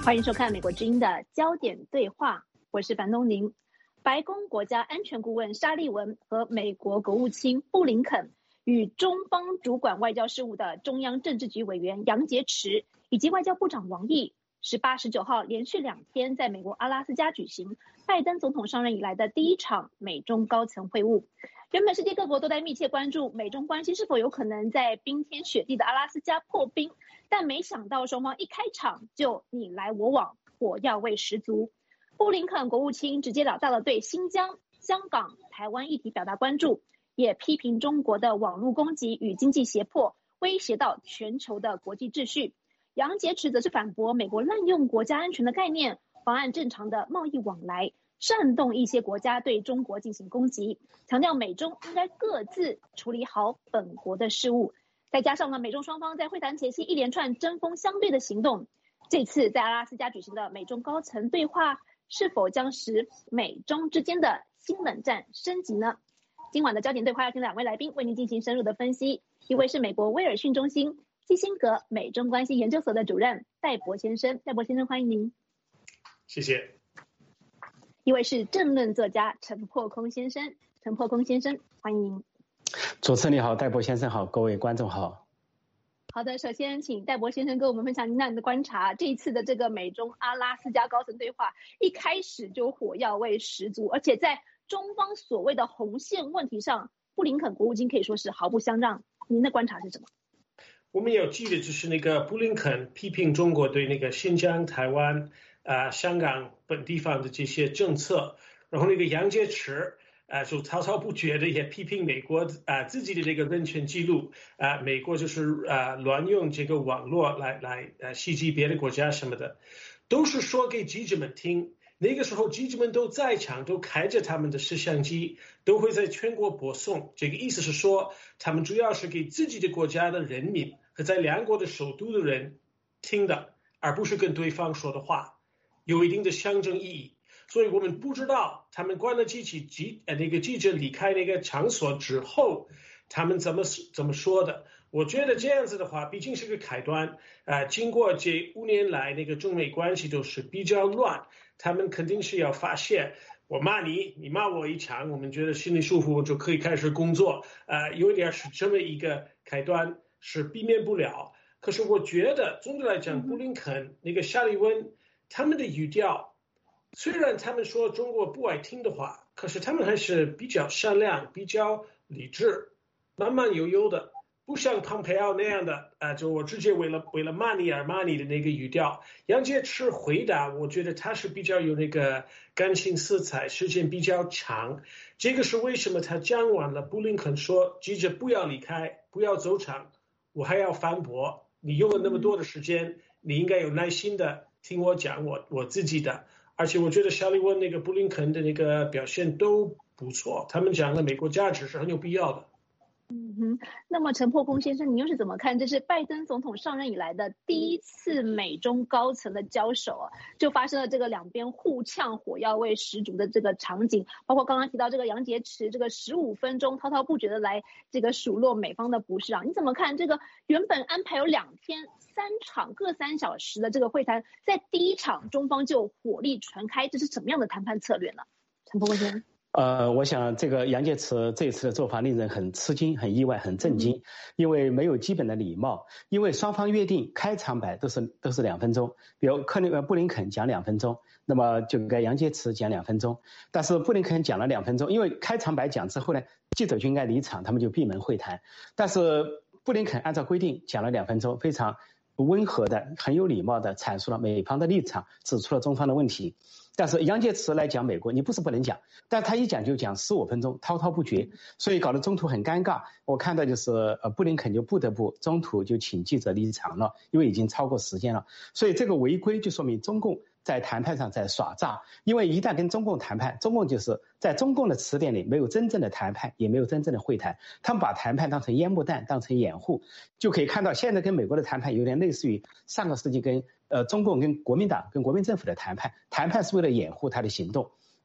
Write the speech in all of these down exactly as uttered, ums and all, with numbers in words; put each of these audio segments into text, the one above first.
欢迎收看美国之音的焦点对话，我是樊东宁。白宫国家安全顾问沙利文和美国国务卿布林肯与中方主管外交事务的中央政治局委员杨洁篪以及外交部长王毅十八、十九号连续两天在美国阿拉斯加举行拜登总统上任以来的第一场美中高层会晤。原本世界各国都在密切关注美中关系是否有可能在冰天雪地的阿拉斯加破冰，但没想到双方一开场就你来我往，火药味十足。布林肯国务卿直截了当的对新疆、香港、台湾议题表达关注，也批评中国的网络攻击与经济胁迫威胁到全球的国际秩序。杨洁篪则是反驳美国滥用国家安全的概念，妨碍正常的贸易往来，煽动一些国家对中国进行攻击，强调美中应该各自处理好本国的事务。再加上呢，美中双方在会谈前夕一连串针锋相对的行动，这次在阿拉斯加举行的美中高层对话是否将使美中之间的新冷战升级呢？今晚的焦点对话要请两位来宾为您进行深入的分析。一位是美国威尔逊中心基辛格美中关系研究所的主任戴博先生，戴博先生欢迎您。 谢谢。 一位是政论作家陈破空先生，陈破空先生欢迎您。 主持人你好，戴博先生好，各位观众好。 好的，首先请戴博先生跟我们分享您的观察。这一次的这个美中阿拉斯加高层对话一开始就火药味十足，而且在中方所谓的红线问题上，布林肯国务卿可以说是毫不相让。您的观察是什么？ 我们有记得就是那个布林肯批评中国对那个新疆、台湾、啊、呃、香港本地方的这些政策，然后那个杨洁篪啊，就滔滔不绝的也批评美国啊、呃、自己的这个人权记录啊、呃，美国就是啊、呃、乱用这个网络来来呃袭击别的国家什么的，都是说给记者们听。那个时候记者们都在场，都开着他们的摄像机，都会在全国播送。这个意思是说，他们主要是给自己的国家的人民和在两国的首都的人听的，而不是跟对方说的话，有一定的象征意义。所以我们不知道他们关了机器记呃那个记者离开那个场所之后，他们怎么怎么说的。我觉得这样子的话，毕竟是个开端。呃，经过这五年来，那个中美关系都是比较乱，他们肯定是要发现，我骂你，你骂我一场，我们觉得心里舒服，就可以开始工作。呃，有一点是这么一个开端，是避免不了。可是我觉得总的来讲，布林肯那个沙利文他们的语调，虽然他们说中国不爱听的话，可是他们还是比较善良，比较理智，慢慢悠悠的。不像蓬佩奥那样的，呃，就我直接为了为了骂你而骂你的那个语调。杨洁篪回答，我觉得他是比较有那个感情色彩，时间比较长。这个是为什么他讲完了，布林肯说记者不要离开，不要走场，我还要反驳。你用了那么多的时间，你应该有耐心的听我讲我我自己的。而且我觉得沙利文那个布林肯的那个表现都不错，他们讲的美国价值是很有必要的。 嗯哼，那么陈破空先生，你又是怎么看？这是拜登总统上任以来的第一次美中高层的交手啊，就发生了这个两边互呛、火药味十足的这个场景，包括刚刚提到这个杨洁篪这个十五分钟滔滔不绝的来这个数落美方的不是啊，你怎么看这个原本安排有两天三场各三小时的这个会谈，在第一场中方就火力全开，这是什么样的谈判策略呢？陈破空先生。 呃，我想这个杨洁篪这次的做法令人很吃惊、很意外、很震惊，因为没有基本的礼貌。因为双方约定开场白都是都是两分钟，比如克林呃布林肯讲两分钟，那么就该杨洁篪讲两分钟。但是布林肯讲了两分钟，因为开场白讲之后呢，记者就应该离场，他们就闭门会谈。但是布林肯按照规定讲了两分钟，非常温和的、很有礼貌的阐述了美方的立场，指出了中方的问题。但是杨洁篪来讲美国，你不是不能讲，但他一讲就讲十五分钟，滔滔不绝，所以搞得中途很尴尬。我看到就是呃布林肯就不得不中途就请记者离场了，因为已经超过时间了。所以这个违规就说明中共在谈判上在耍诈，因为一旦跟中共谈判，中共就是在中共的词典里没有真正的谈判，也没有真正的会谈，他们把谈判当成烟幕弹，当成掩护，就可以看到现在跟美国的谈判有点类似于上个世纪跟呃中共跟国民党跟国民政府的谈判，谈判是为了掩护他的行动。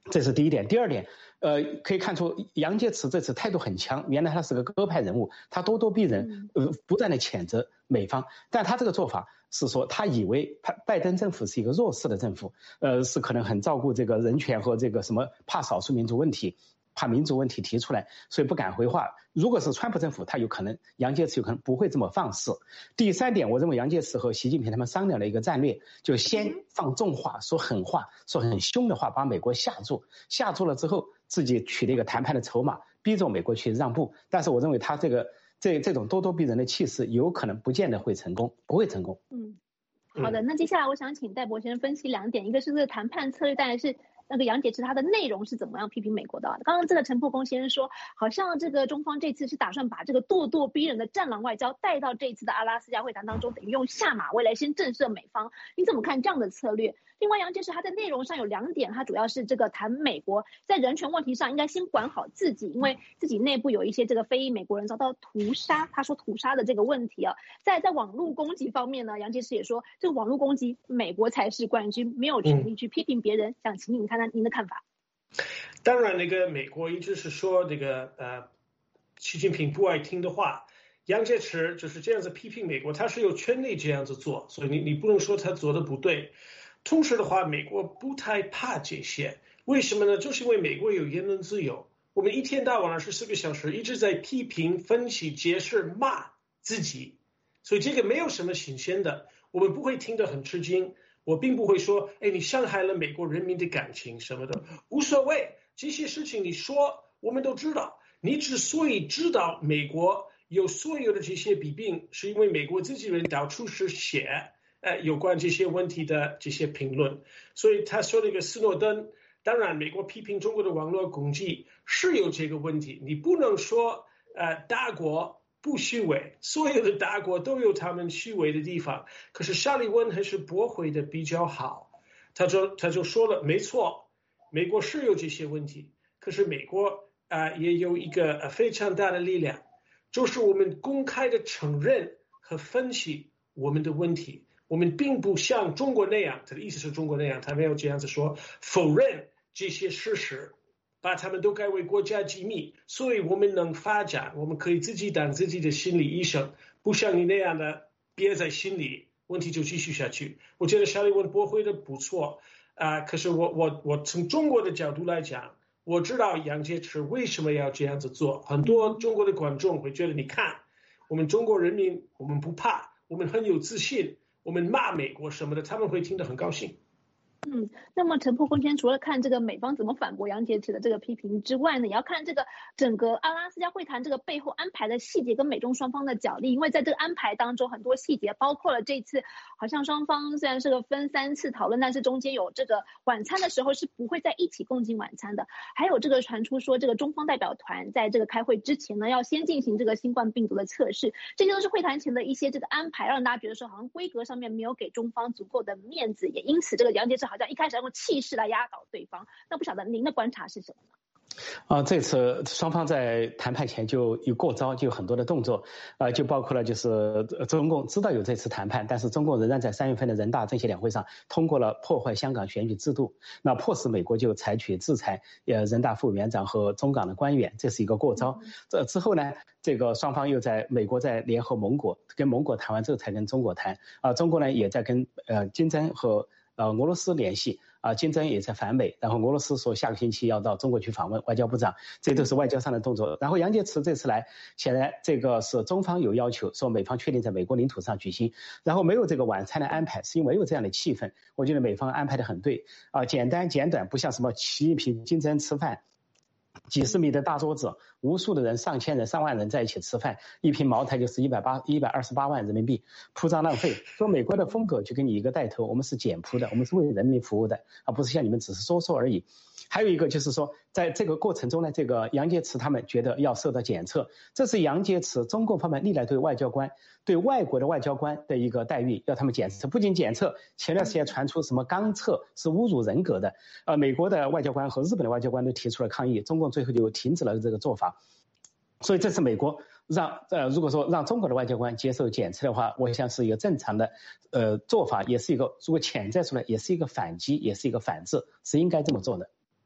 这是第一点。第二点，呃，可以看出杨洁篪这次态度很强，原来他是个鸽派人物，他咄咄逼人，呃，不断的谴责美方，但他这个做法是说，他以为拜拜登政府是一个弱势的政府，呃，是可能很照顾这个人权和这个什么怕少数民族问题。怕民族问题提出来，所以不敢回话。如果是川普政府，他有可能杨洁篪有可能不会这么放肆。第三点，我认为杨洁篪和习近平他们商量了一个战略，就先放重话，说狠话，说很凶的话，把美国吓住，吓住了之后，自己取了一个谈判的筹码，逼着美国去让步。但是我认为他这个这这种咄咄逼人的气势，有可能不见得会成功，不会成功。 嗯，好的，那接下来我想请戴博先生分析两点，一个是这个谈判策略，当然是。那个杨洁篪他的内容是怎么样批评美国的？刚刚这个陈破公先生说，好像这个中方这次是打算把这个咄咄逼人的战狼外交带到这一次的阿拉斯加会谈当中，等于用下马威来先震慑美方。你怎么看这样的策略？另外，杨洁篪他在内容上有两点，他主要是这个谈美国在人权问题上应该先管好自己，因为自己内部有一些这个非裔美国人遭到屠杀，他说屠杀的这个问题啊。在在网络攻击方面呢，杨洁篪也说，这个网络攻击美国才是冠军，没有权利去批评别人。嗯、想请你看看您的看法。 当然，那个美国一直是说那个呃，习近平不爱听的话。杨洁篪就是这样子批评美国，他是有权利这样子做，所以你你不能说他做的不对。同时的话，美国不太怕这些，为什么呢？就是因为美国有言论自由，我们一天到晚二十四个小时一直在批评、分析、解释、骂自己，所以这个没有什么新鲜的，我们不会听得很吃惊。我并不会说，哎，你伤害了美国人民的感情什么的，无所谓，这些事情你说我们都知道。你之所以知道美国有所有的这些弊病，是因为美国自己人到处是写呃有关这些问题的这些评论。所以他说那个斯诺登，当然美国批评中国的网络攻击是有这个问题，你不能说呃大国不虚伪，所有的大国都有他们虚伪的地方。可是沙利文还是驳回的比较好，他就他就说了，没错，美国是有这些问题，可是美国啊、呃、也有一个、呃、非常大的力量，就是我们公开的承认和分析我们的问题。我们并不像中国那样，他的意思是中国那样，他没有这样子说，否认这些事实。把他们都改为国家机密，所以我们能发展，我们可以自己当自己的心理医生，不像你那样的憋在心里，问题就继续下去。我觉得沙利文驳回的不错啊、呃，可是我我我从中国的角度来讲，我知道杨洁篪为什么要这样子做。很多中国的观众会觉得，你看，我们中国人民，我们不怕，我们很有自信，我们骂美国什么的，他们会听得很高兴。 嗯，那么陈破公先生除了看这个美方怎么反驳杨洁篪的这个批评之外呢，也要看这个整个阿拉斯加会谈这个背后安排的细节跟美中双方的角力，因为在这个安排当中很多细节，包括了这次好像双方虽然是个分三次讨论，但是中间有这个晚餐的时候是不会在一起共进晚餐的，还有这个传出说这个中方代表团在这个开会之前呢要先进行这个新冠病毒的测试，这些都是会谈前的一些这个安排，让大家觉得说好像规格上面没有给中方足够的面子，也因此这个杨洁篪好像一开始要用气势来压倒对方，那不晓得您的观察是什么呢？ 啊，这次双方在谈判前就有过招，就有很多的动作，呃，就包括了就是中共知道有这次谈判，但是中共仍然在三月份的人大政协两会上通过了破坏香港选举制度，那迫使美国就采取制裁呃人大副委员长和中港的官员，这是一个过招。这之后呢，这个双方又在美国在联合盟国，跟盟国谈完之后才跟中国谈，啊、呃，中国呢也在跟呃金正恩和呃俄罗斯联系。啊，金正恩也在反美，然后俄罗斯说下个星期要到中国去访问，外交部长，这都是外交上的动作。然后杨洁篪这次来，显然这个是中方有要求，说美方确定在美国领土上举行，然后没有这个晚餐的安排，是因为没有这样的气氛。我觉得美方安排的很对啊，简单简短，不像什么习近平、金正恩吃饭。几十米的大桌子，无数的人，上千人、上万人在一起吃饭，一瓶茅台就是一百八一百二十八万人民币，铺张浪费。说美国的风格就给你一个带头，我们是简朴的，我们是为人民服务的，而不是像你们只是说说而已。还有一个就是说，在这个过程中呢，这个杨洁篪他们觉得要受到检测，这是杨洁篪中共方面历来对外交官、对外国的外交官的一个待遇，要他们检测。不仅检测，前段时间传出什么肛测是侮辱人格的，呃，美国的外交官和日本的外交官都提出了抗议，中共最后就停止了这个做法。所以这次美国让呃，如果说让中国的外交官接受检测的话，我想是一个正常的呃做法，也是一个如果潜在出来，也是一个反击，也是一个反制，是应该这么做的。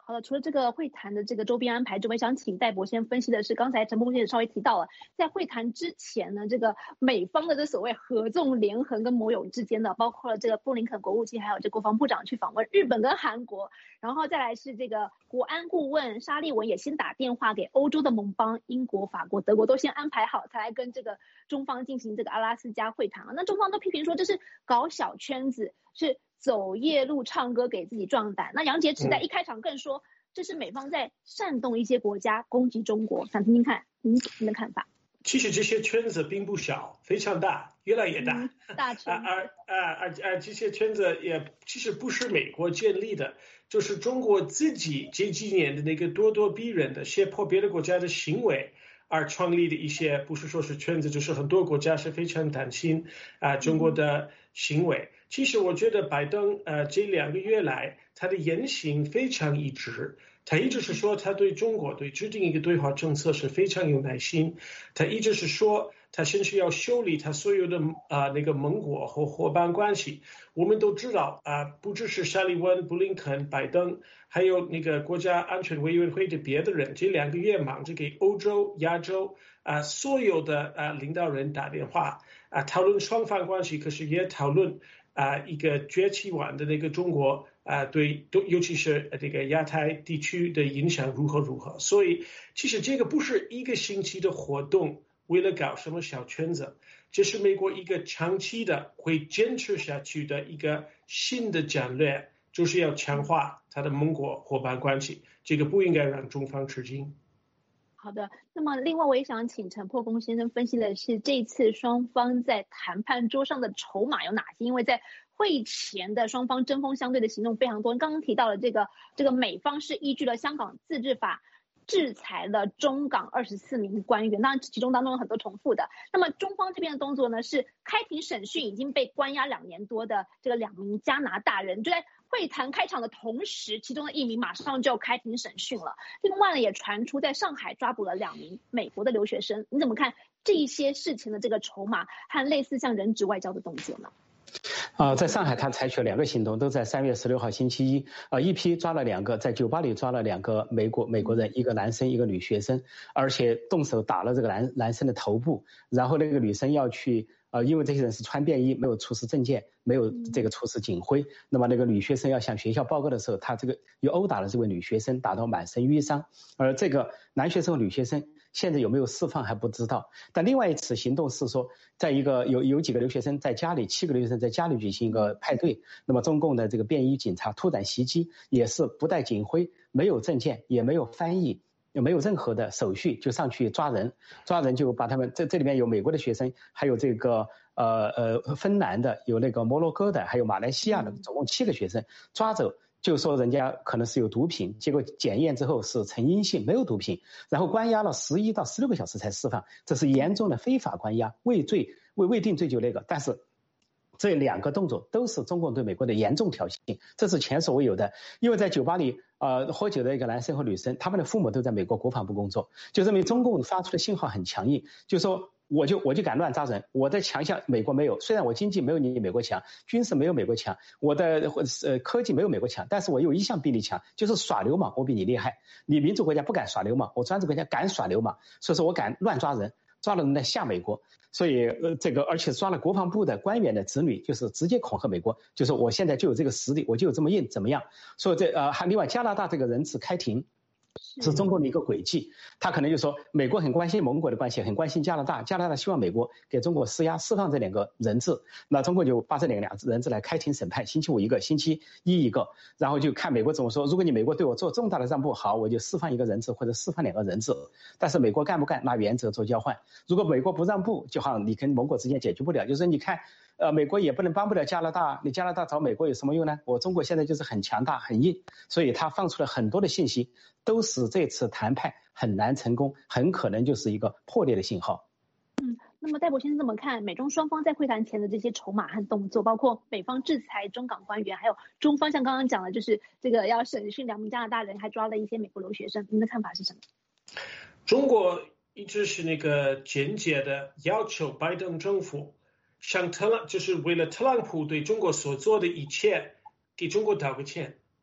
好了，除了这个会谈的这个周边安排之外，想请戴博先分析的是，刚才陈博先生稍微提到了，在会谈之前呢，这个美方的这所谓合纵连横跟盟友之间的，包括了这个布林肯国务卿还有这国防部长去访问日本跟韩国，然后再来是这个国安顾问沙利文也先打电话给欧洲的盟邦英国、法国、德国都先安排好，才来跟这个中方进行这个阿拉斯加会谈。那中方都批评说这是搞小圈子，是走夜路唱歌给自己壮胆。那杨洁篪在一开场更说，这是美方在煽动一些国家攻击中国。想听听看您您的看法。 其实这些圈子并不小，非常大，越来越大。 嗯、大圈子。 而而而而这些圈子也其实不是美国建立的，就是中国自己这几年的那个咄咄逼人的胁迫别的国家的行为而创立的一些，不是说是圈子，就是很多国家是非常担心啊、呃、中国的行为。其实我觉得拜登呃这两个月来他的言行非常一致，他一直是说他对中国对制定一个对华政策是非常有耐心，他一直是说他甚至要修理他所有的啊、呃、那个盟国和伙伴关系。我们都知道啊、呃，不只是沙利文、布林肯、拜登，还有那个国家安全委员会的别的人，这两个月忙着给欧洲、亚洲啊、呃、所有的啊、呃、领导人打电话啊、呃、讨论双方关系，可是也讨论啊、呃、一个崛起完的那个中国。啊、呃，对，尤其是这个亚太地区的影响如何如何，所以其实这个不是一个星期的活动，为了搞什么小圈子，这是美国一个长期的会坚持下去的一个新的战略，就是要强化它的盟国伙伴关系，这个不应该让中方吃惊。 好的，那么另外我也想请陈破公先生分析的是，这次双方在谈判桌上的筹码有哪些？因为在会前的双方针锋相对的行动非常多，刚刚提到了这个这个美方是依据了香港自治法制裁了中港二十四名官员，当然其中当中有很多重复的。那么中方这边的动作呢，是开庭审讯已经被关押两年多的这个两名加拿大人，就在会谈开场的同时，其中的一名马上就开庭审讯了。另外呢，也传出在上海抓捕了两名美国的留学生。你怎么看这些事情的这个筹码和类似像人质外交的动作呢？ 啊、呃，在上海，他采取了两个行动，都在三月十六号星期一。啊、呃，一批抓了两个，在酒吧里抓了两个美国美国人，一个男生，一个女学生，而且动手打了这个男男生的头部。然后那个女生要去，呃，因为这些人是穿便衣，没有出示证件，没有这个出示警徽。那么那个女学生要向学校报告的时候，她这个又殴打了这位女学生，打到满身淤伤。而这个男学生和女学生现在有没有释放还不知道。但另外一次行动是说，在一个有有几个留学生在家里，七个留学生在家里举行一个派对，那么中共的这个便衣警察突然袭击，也是不带警徽，没有证件，也没有翻译，也没有任何的手续，就上去抓人，抓人就把他们这这里面有美国的学生，还有这个呃呃芬兰的，有那个摩洛哥的，还有马来西亚的，总共七个学生抓走。就说人家可能是有毒品，结果检验之后是呈阴性，没有毒品，然后关押了十一到十六个小时才释放，这是严重的非法关押，未罪未未定罪就那个。但是这两个动作都是中共对美国的严重挑衅，这是前所未有的。因为在酒吧里呃喝酒的一个男生和女生，他们的父母都在美国国防部工作，就认为中共发出的信号很强硬，就说我就我就敢乱扎人，我的强项美国没有，虽然我经济没有你美国强，军事没有美国强，我的呃科技没有美国强，但是我有一项比你强，就是耍流氓，我比你厉害。你民主国家不敢耍流氓，我专制国家敢耍流氓，所以说我敢乱抓人，抓了人来吓美国。所以呃这个而且抓了国防部的官员的子女，就是直接恐吓美国，就是我现在就有这个实力，我就有这么硬，怎么样？所以这呃还另外加拿大这个人质开庭。是中共的一个轨迹，他可能就说美国很关心盟国的关系，很关心加拿大，加拿大希望美国给中国施压，释放这两个人质，那中国就把这两个人质来开庭审判，星期五一个，星期一一个，然后就看美国怎么说。如果你美国对我做重大的让步，好，我就释放一个人质或者释放两个人质，但是美国干不干拿原则做交换。如果美国不让步，就好像你跟盟国之间解决不了，就是你看。呃，美国也不能帮不了加拿大，你加拿大找美国有什么用呢？我中国现在就是很强大、很硬，所以他放出了很多的信息，都使这次谈判很难成功，很可能就是一个破裂的信号。 嗯，那么戴博先生怎么看美中双方在会谈前的这些筹码和动作，包括美方制裁中港官员，还有中方像刚刚讲的，就是这个要审讯两名加拿大人，还抓了一些美国留学生，您的看法是什么？ 中国一直是那个简洁的要求拜登政府。像特朗就是为了特朗普对中国所做的一切，给中国道个歉。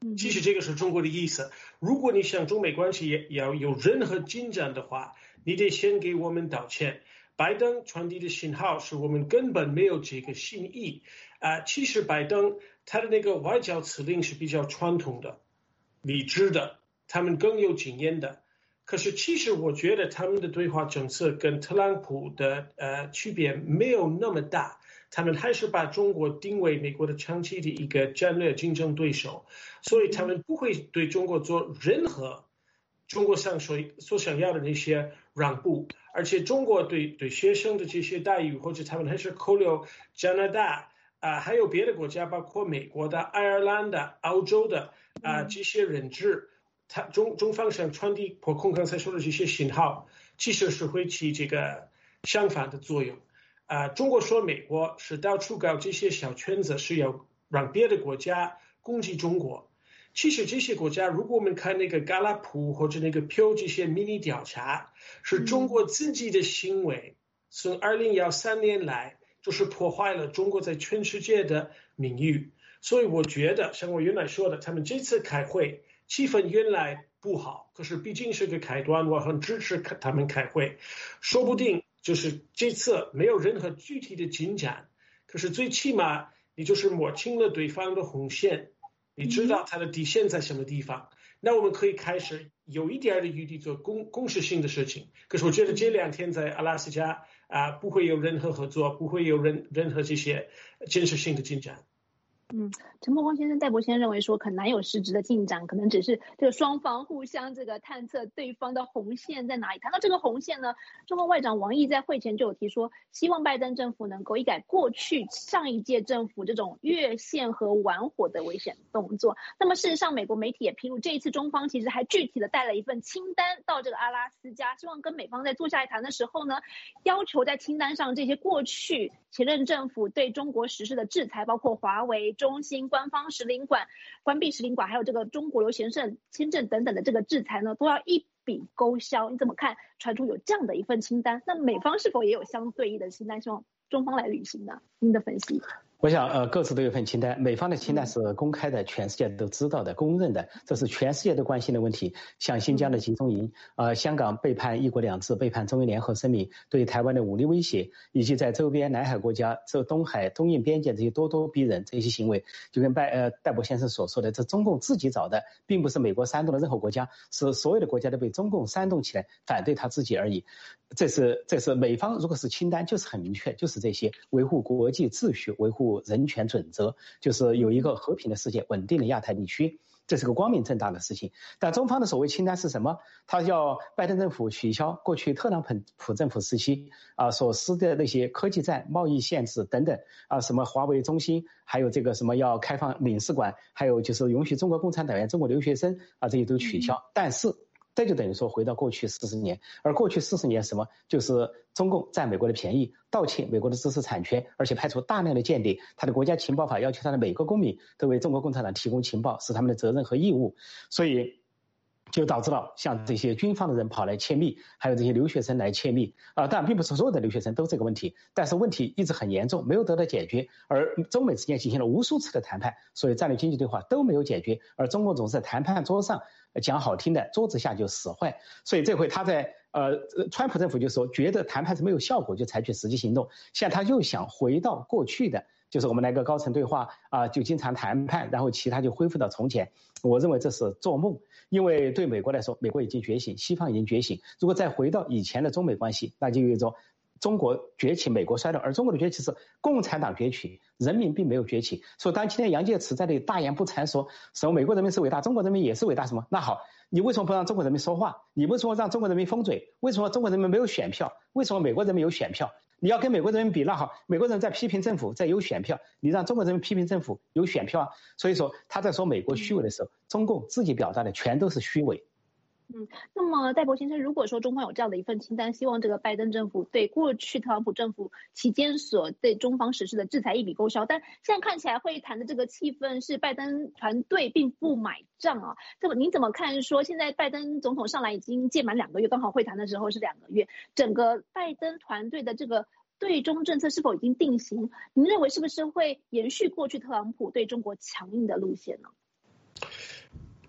其实这个是中国的意思。如果你想中美关系也要有任何进展的话，你得先给我们道歉。拜登传递的信号是我们根本没有这个心意啊、呃。其实拜登他的那个外交辞令是比较传统的、理智的，他们更有经验的。可是其实我觉得他们的对华政策跟特朗普的呃区别没有那么大，他们还是把中国定为美国的长期的一个战略竞争对手，所以他们不会对中国做任何中国上所所想要的那些让步，而且中国对对学生的这些待遇，或者他们还是扣留加拿大啊、呃，还有别的国家，包括美国的、爱尔兰的、澳洲的啊、呃、这些人质。他中中方想传递破空刚才说的这些信号，其实是会起这个相反的作用。啊、呃，中国说美国是到处搞这些小圈子，是要让别的国家攻击中国。其实这些国家，如果我们看那个 Gallup 或者那个 Pew 这些迷你调查，是中国自己的行为，从二零一三年来就是破坏了中国在全世界的名誉。所以我觉得，像我原来说的，他们这次开会。气氛原来不好，可是毕竟是个开端，我很支持他们开会。说不定就是这次没有任何具体的进展，可是最起码你就是摸清了对方的红线，你知道他的底线在什么地方，那我们可以开始有一点的余地做公公示性的事情。可是我觉得这两天在阿拉斯加啊，不会有任何合作，不会有任任何这些建设性的进展。 嗯，陈伯光先生、戴博先生认为说，很难有实质的进展，可能只是这个双方互相这个探测对方的红线在哪里。谈到这个红线呢，中国外长王毅在会前就有提说，希望拜登政府能够一改过去上一届政府这种越线和玩火的危险动作。那么事实上，美国媒体也披露，这一次中方其实还具体的带了一份清单到这个阿拉斯加，希望跟美方在坐下来谈的时候呢，要求在清单上这些过去前任政府对中国实施的制裁，包括华为、中兴、官方使领馆、关闭使领馆，还有这个中国留学生签证等等的这个制裁呢，都要一笔勾销。你怎么看？传出有这样的一份清单，那美方是否也有相对应的清单，希望中方来履行呢？您的分析？ 我想，呃，各自都有份清单。美方的清单是公开的，全世界都知道的、公认的，这是全世界都关心的问题。像新疆的集中营，呃，香港背叛一国两制、背叛中英联合声明，对台湾的武力威胁，以及在周边南海国家、这东海、东印边界这些咄咄逼人这些行为，就跟拜呃戴博先生所说的，这中共自己找的，并不是美国煽动的任何国家，是所有的国家都被中共煽动起来反对他自己而已。这是这是美方如果是清单，就是很明确，就是这些维护国际秩序、维护人权准则，就是有一个和平的世界、稳定的亚太地区，这是个光明正大的事情。但中方的所谓清单是什么？他要拜登政府取消过去特朗普政府时期啊所施的那些科技战、贸易限制等等啊，什么华为、中兴，还有这个什么要开放领事馆，还有就是允许中国共产党员、中国留学生啊，这些都取消。但是这就等于说回到过去四十年，而过去四十年什么？就是中共占美国的便宜，盗窃美国的知识产权，而且派出大量的间谍。他的国家情报法要求他的每个公民都为中国共产党提供情报，是他们的责任和义务。所以就导致了像这些军方的人跑来窃密，还有这些留学生来窃密啊、呃。当然，并不是所有的留学生都这个问题，但是问题一直很严重，没有得到解决。而中美之间进行了无数次的谈判，所以战略经济对话都没有解决，而中共总是在谈判桌上讲好听的，桌子下就使坏。所以这回他在呃，川普政府就说觉得谈判是没有效果，就采取实际行动。现在他又想回到过去的，就是我们来个高层对话啊、呃，就经常谈判，然后其他就恢复到从前。我认为这是做梦，因为对美国来说，美国已经觉醒，西方已经觉醒。如果再回到以前的中美关系，那就有一种中国崛起，美国衰落，而中国的崛起是共产党崛起，人民并没有崛起。所以当今天杨洁篪在那里大言不惭说什么美国人民是伟大，中国人民也是伟大什么，那好，你为什么不让中国人民说话？你为什么让中国人民封嘴？为什么中国人民没有选票？为什么美国人民有选票？你要跟美国人民比，那好，美国人在批评政府，在有选票，你让中国人民批评政府有选票啊。所以说他在说美国虚伪的时候，中共自己表达的全都是虚伪。 嗯，那么戴博先生，如果说中方有这样的一份清单，希望这个拜登政府对过去特朗普政府期间所对中方实施的制裁一笔勾销，但现在看起来会谈的这个气氛是拜登团队并不买账啊。这么您怎么看？说现在拜登总统上来已经届满两个月，刚好会谈的时候是两个月，整个拜登团队的这个对中政策是否已经定型？您认为是不是会延续过去特朗普对中国强硬的路线呢？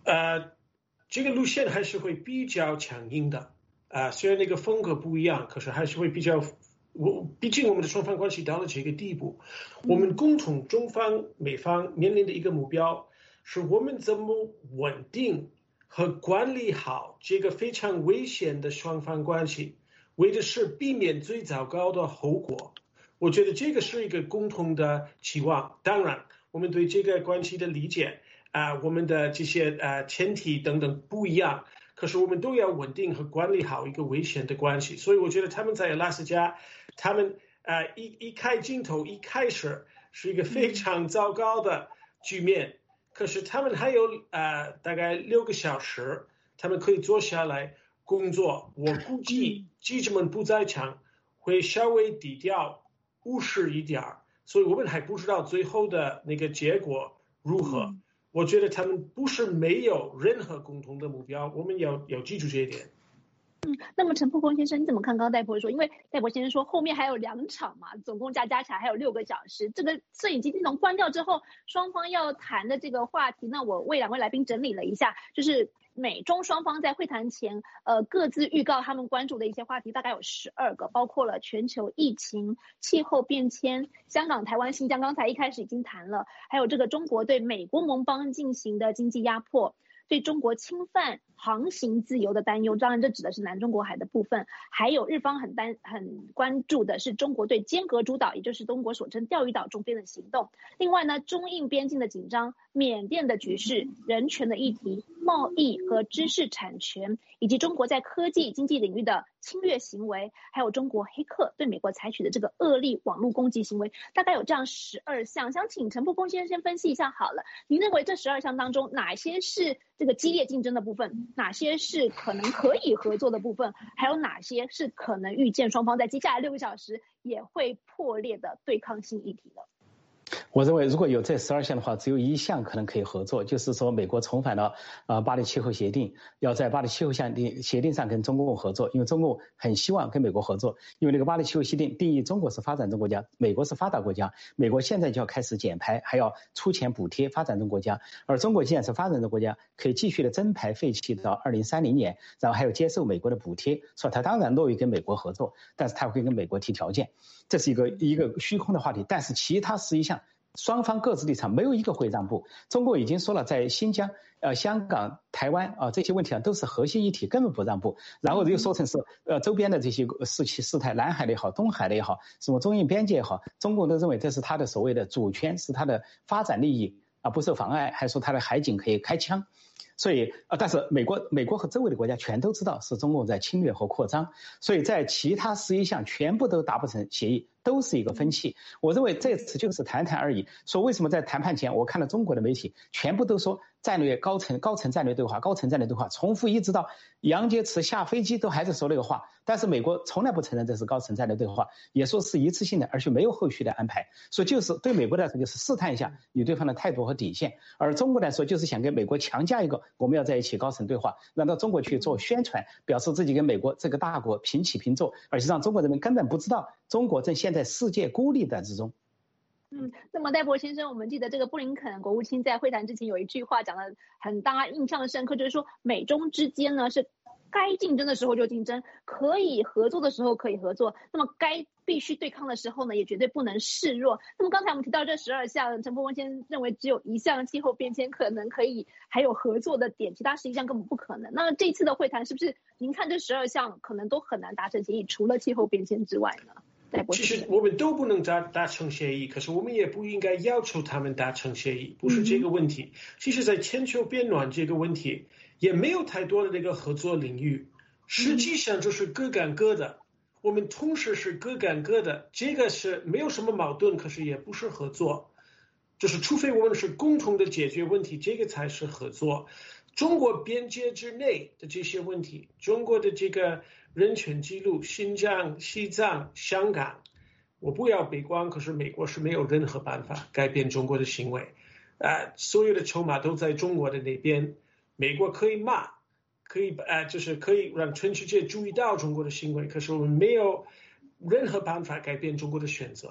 呃，这个路线还是会比较强硬的啊、呃，虽然那个风格不一样，可是还是会比较。我毕竟我们的双方关系到了这个地步，我们共同中方美方面临的一个目标是我们怎么稳定和管理好这个非常危险的双方关系，为的是避免最糟糕的后果。我觉得这个是一个共同的期望。当然，我们对这个关系的理解啊、呃，我们的这些呃前提等等不一样。可是我们都要稳定和管理好一个危险的关系，所以我觉得他们在阿拉斯加，他们呃一一开镜头一开始是一个非常糟糕的局面，可是他们还有呃大概六个小时，他们可以坐下来工作。我估计记者们不在场，会稍微低调务实一点，所以我们还不知道最后的那个结果如何。我觉得他们不是没有任何共同的目标，我们要要记住这一点。 嗯，那么陈破空先生，你怎么看刚刚戴博说？因为戴博先生说后面还有两场嘛，总共加加起来还有六个小时。这个摄影机镜头关掉之后，双方要谈的这个话题，那我为两位来宾整理了一下，就是美中双方在会谈前，呃，各自预告他们关注的一些话题，大概有十二个，包括了全球疫情、气候变迁、香港、台湾、新疆，刚才一开始已经谈了，还有这个中国对美国盟邦进行的经济压迫。对中国侵犯航行自由的担忧，当然这指的是南中国海的部分，还有日方很担很关注的是中国对尖阁诸岛，也就是中国所称钓鱼岛周边的行动。另外呢，中印边境的紧张、缅甸的局势、人权的议题、贸易和知识产权，以及中国在科技经济领域的侵略行为，还有中国黑客对美国采取的这个恶劣网络攻击行为，大概有这样十二项。想请陈破空先生先分析一下好了，您认为这十二项当中哪些是这个激烈竞争的部分，哪些是可能可以合作的部分，还有哪些是可能预见双方在接下来六个小时也会破裂的对抗性议题的？ 我认为如果有这十二项的话，只有一项可能可以合作，就是说美国重返了呃巴黎气候协定，要在巴黎气候协定协定上跟中共合作，因为中共很希望跟美国合作，因为那个巴黎气候协定定义中国是发展中国家，美国是发达国家，美国现在就要开始减排，还要出钱补贴发展中国家，而中国既然是发展中国家，可以继续的增排废气到二零三零年，然后还有接受美国的补贴，所以他当然乐于跟美国合作，但是他会跟美国提条件，这是一个一个虚空的话题，但是其他十一项双方各自立场没有一个会让步。中国已经说了，在新疆、呃香港、台湾啊、呃、这些问题上都是核心议题，根本不让步。然后又说成是呃周边的这些事情事态，南海的也好，东海的也好，什么中印边界也好，中共都认为这是他的所谓的主权，是他的发展利益啊，不受妨碍，还说他的海警可以开枪。所以啊，但是美国、美国和周围的国家全都知道是中共在侵略和扩张，所以在其他十一项全部都达不成协议，都是一个分歧。我认为这次就是谈谈而已。说为什么在谈判前，我看了中国的媒体全部都说战略高层、高层战略对话、高层战略对话，重复一直到杨洁篪下飞机都还在说那个话。但是美国从来不承认这是高层战略对话，也说是一次性的，而且没有后续的安排。所以就是对美国来说，就是试探一下你对方的态度和底线；而中国来说，就是想跟美国强加一个我们要在一起高层对话，让到中国去做宣传，表示自己跟美国这个大国平起平坐，而且让中国人民根本不知道中国正陷在世界孤立的之中。 嗯，那么戴博先生，我们记得这个布林肯国务卿在会谈之前有一句话讲得很大家印象深刻，就是说美中之间呢是该竞争的时候就竞争，可以合作的时候可以合作，那么该必须对抗的时候呢，也绝对不能示弱。那么刚才我们提到这十二项，陈破空先生认为只有一项气候变迁可能可以还有合作的点，其他十一项根本不可能。那这次的会谈是不是您看这十二项可能都很难达成协议，除了气候变迁之外呢？ 其实我们都不能达达成协议，可是我们也不应该要求他们达成协议，不是这个问题。其实在全球变暖这个问题也没有太多的那个合作领域，实际上就是各干各的，我们同时是各干各的，这个是没有什么矛盾，可是也不是合作，就是除非我们是共同的解决问题，这个才是合作。中国边界之内的这些问题，中国的这个人权记录，新疆、西藏、香港，我不要悲观，可是美国是没有任何办法改变中国的行为，呃，所有的筹码都在中国的那边，美国可以骂，可以呃，就是可以让全世界注意到中国的行为，可是我们没有任何办法改变中国的选择。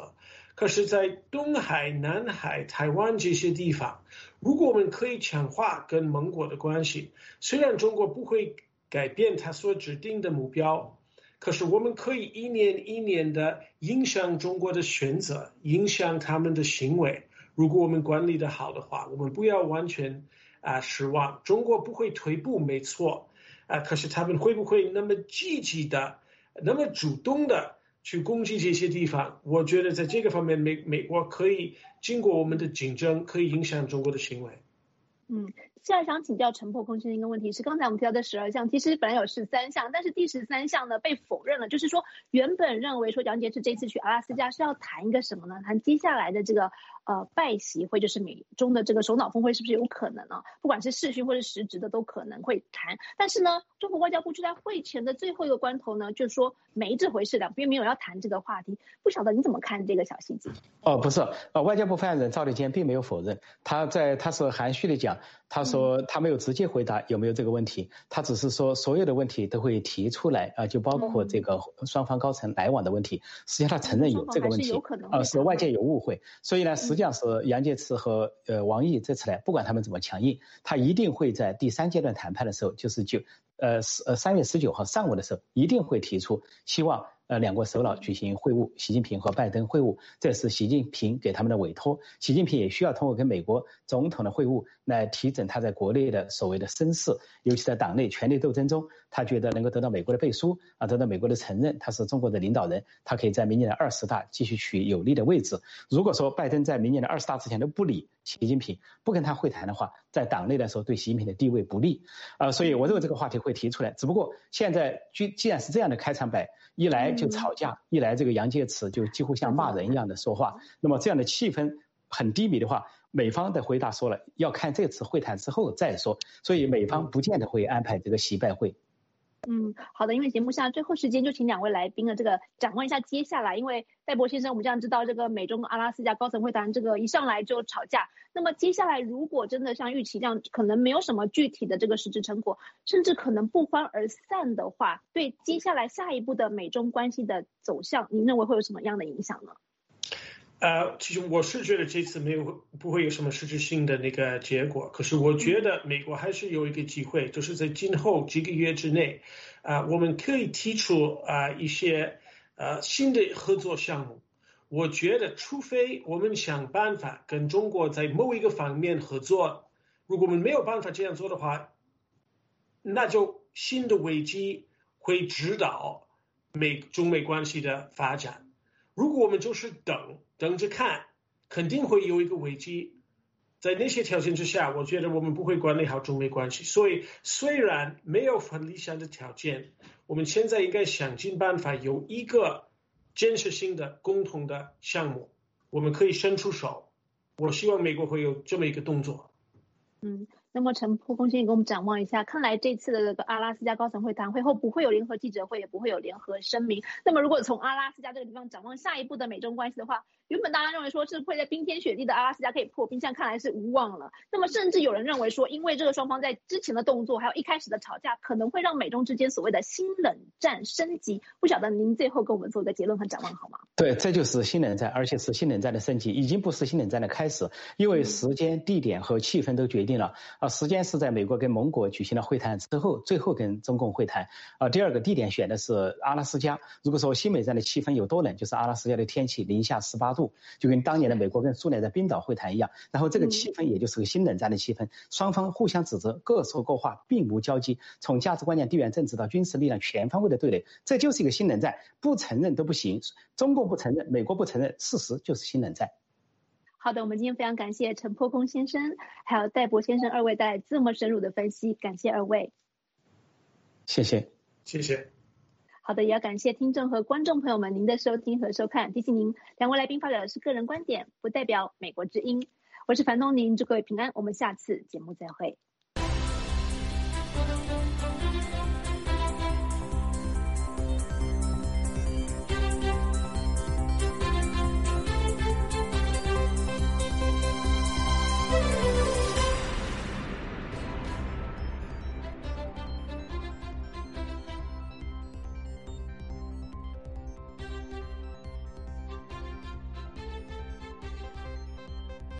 可是，在东海、南海、台湾这些地方，如果我们可以强化跟盟国的关系，虽然中国不会改变他所指定的目标，可是我们可以一年一年的影响中国的选择，影响他们的行为。如果我们管理的好的话，我们不要完全啊、呃、失望。中国不会退步，没错啊、呃，可是他们会不会那么积极的、那么主动的去攻击这些地方？我觉得在这个方面，美美国可以经过我们的竞争，可以影响中国的行为。 嗯，现在想请教陈破空先生一个问题是，刚才我们提到的十二项，其实本来有十三项，但是第十三项呢被否认了，就是说原本认为说杨洁篪这次去阿拉斯加是要谈一个什么呢？谈接下来的这个呃拜习会，就是美中的这个首脑峰会是不是有可能呢？不管是视讯或是实质的都可能会谈，但是呢，中国外交部就在会前的最后一个关头呢，就说没这回事，两边没有要谈这个话题，不晓得你怎么看这个小细节？ 哦，不是，呃，外交部发言人赵立坚并没有否认，他在他是含蓄的讲，他说他没有直接回答有没有这个问题，他只是说所有的问题都会提出来啊、呃，就包括这个双方高层来往的问题。实际上他承认有这个问题，啊、呃，是外界有误会。所以呢，实际上是杨洁篪和呃王毅这次来，不管他们怎么强硬，他一定会在第三阶段谈判的时候，就是就呃呃三月十九号上午的时候，一定会提出希望。呃，两国首脑举行会晤，习近平和拜登会晤，这是习近平给他们的委托。习近平也需要通过跟美国总统的会晤来提振他在国内的所谓的声势，尤其在党内权力斗争中，他觉得能够得到美国的背书啊，得到美国的承认，他是中国的领导人，他可以在明年的二十大继续取有利的位置。如果说拜登在明年的二十大之前都不理习近平，不跟他会谈的话，在党内来说对习近平的地位不利啊、呃，所以我认为这个话题会提出来。只不过现在既既然是这样的开场白，一来就吵架，一来这个杨洁篪就几乎像骂人一样的说话，那么这样的气氛很低迷的话，美方的回答说了要看这次会谈之后再说，所以美方不见得会安排这个习拜会。 嗯，好的，因为节目下最后时间就请两位来宾的这个展望一下接下来，因为戴博先生我们这样知道这个美中阿拉斯加高层会谈这个一上来就吵架，那么接下来如果真的像预期这样可能没有什么具体的这个实质成果，甚至可能不欢而散的话，对接下来下一步的美中关系的走向，您认为会有什么样的影响呢？ 呃，其实我是觉得这次没有不会有什么实质性的那个结果，可是我觉得美国还是有一个机会，就是在今后几个月之内，啊、呃，我们可以提出啊、呃、一些呃新的合作项目。我觉得，除非我们想办法跟中国在某一个方面合作，如果我们没有办法这样做的话，那就新的危机会指导美中美关系的发展。如果我们就是等等着看，肯定会有一个危机。在那些条件之下，我觉得我们不会管理好中美关系。所以，虽然没有很理想的条件，我们现在应该想尽办法有一个建设性的共同的项目，我们可以伸出手。我希望美国会有这么一个动作。 嗯。那么陈破空先生给我们展望一下，看来这次的这个阿拉斯加高层会谈会后不会有联合记者会，也不会有联合声明。那么如果从阿拉斯加这个地方展望下一步的美中关系的话，原本大家认为说是会在冰天雪地的阿拉斯加可以破冰，现在看来是无望了。那么甚至有人认为说，因为这个双方在之前的动作还有一开始的吵架，可能会让美中之间所谓的新冷战升级。不晓得您最后跟我们做一个结论和展望好吗？ 对，这就是新冷战，而且是新冷战的升级，已经不是新冷战的开始，因为时间、地点和气氛都决定了。啊，时间是在美国跟盟国举行了会谈之后，最后跟中共会谈。啊，第二个地点选的是阿拉斯加。如果说新冷战的气氛有多冷，就是阿拉斯加的天气零下十八度，就跟当年的美国跟苏联在冰岛会谈一样。然后这个气氛也就是个新冷战的气氛，双方互相指责，各说各话，并无交集。从价值观念、地缘政治到军事力量，全方位的对垒，这就是一个新冷战，不承认都不行。中共不承认，美国不承认，事实就是新冷战。 好的，我们今天非常感谢陈破空先生还有戴博先生二位带来这么深入的分析，感谢二位。 谢谢， 谢谢。 好的，也要感谢听众和观众朋友们您的收听和收看。提醒您，两位来宾发表的是个人观点，不代表美国之音。我是樊东宁，祝各位平安，我们下次节目再会。